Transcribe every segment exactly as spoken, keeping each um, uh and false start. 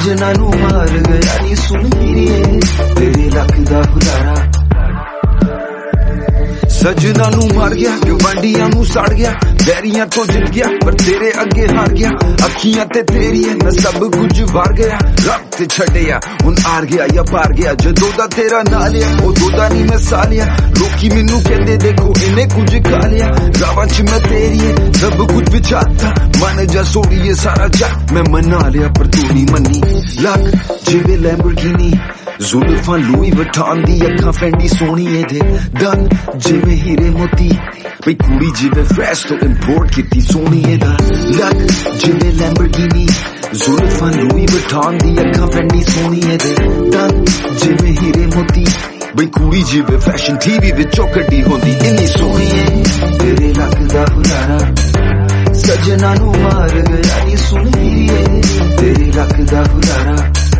सजना नू मार गया नी सुन हीरिए तेरे लक दा हुलारा। सजना नू मार गया गवांडियां नू साड़ गया, बैरियां तो जित गया पर तेरे अगे हार गया। अखियां ते तेरी है मैं सब कुछ वार गया, रब ते छड़िया हुन हार गया या पार गया। जदों दा तेरा ना लिया उदों दा नहीं मैं सा लिया, लोकी मैनू कहंदे देखो इन्हें कुछ खा लिया। रावां च मैं तेरी है सब कुछ बिछाता, मन जा सोड़िए सारा जग मैं मना लिया पर तू नहीं मनी। लक जिवे लैम्बोर्गिनी जुल्फां लुई वठान दी, अखां फैंडी सोहणीए दे दन जिवे हीरे मोती, बई कुड़ी जिवे फ्रेश तो इंपोर्ट कीती सोहणीए दा। लक जिवे लैम्बोर्गिनी जुल्फां लुई वठान दी, अखां फैंडी सोहणीए दे दन जिवे हीरे मोती, बई कुड़ी जिवे फैशन टीवी विचों कड्डी होंदी इन्नी सोहणीए तेरे लक दा हुलारा। सजना नू मार गया नी सुन हीरिए तेरे लक दा हुलारा।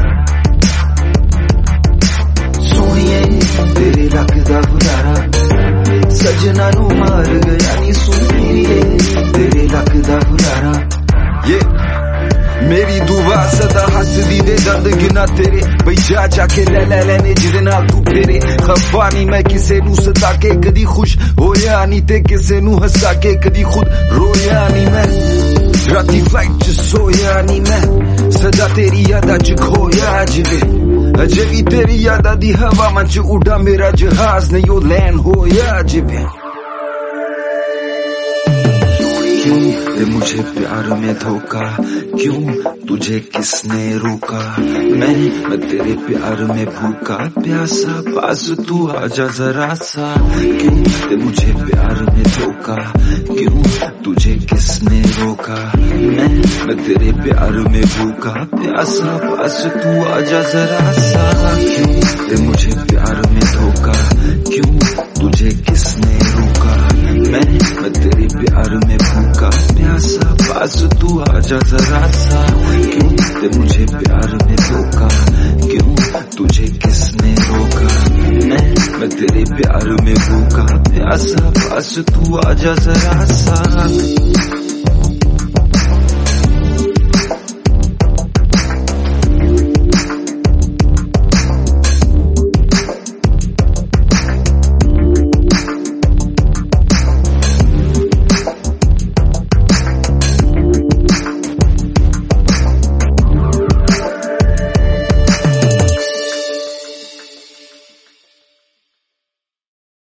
तेरे लक दा हुलारा सजना नू मार गया नी सुन हीरिए तेरे लक दा हुलारा। ये मेरी दुआ सदा हसदी दे दंद गिना तेरे, बई जा जाके ले ले लेने जिदे नाल तू फेरे। खफा नहीं मैं किसे नू सता के कदी खुश होया नहीं ते किसे नू हसा के कदी खुद रोया नहीं मैं। राती फ्लाइट च सोया नहीं मैं सदा तेरी यादा च खोया जिवे, अजे भी तेरी यादा दी हवा मंच उड़ा मेरा जहाज नहीं ओ लैंड होया जिवे। क्यों दे मुझे प्यार में धोखा, क्यों तुझे किसने रोका। मैं मैं तेरे प्यार में भूखा प्यासा, पास तू आजा जरा सा। क्यों दे मुझे प्यार में धोखा, क्यों तुझे किसने रोका। मैं मैं तेरे प्यार में भूखा प्यासा, पास तू आजा जरा सा। क्यों दे मुझे प्यार में धोखा, क्यों तुझे किसने रोका। मैं मैं तेरे प्यार में भूखा प्यासा, पास तू आजा जरा सा। क्यों दे मुझे प्यार में धोखा, क्यों तुझे किसने रोका। मैं मैं तेरे प्यार में भूखा प्यासा, पास तू आजा जरा सा।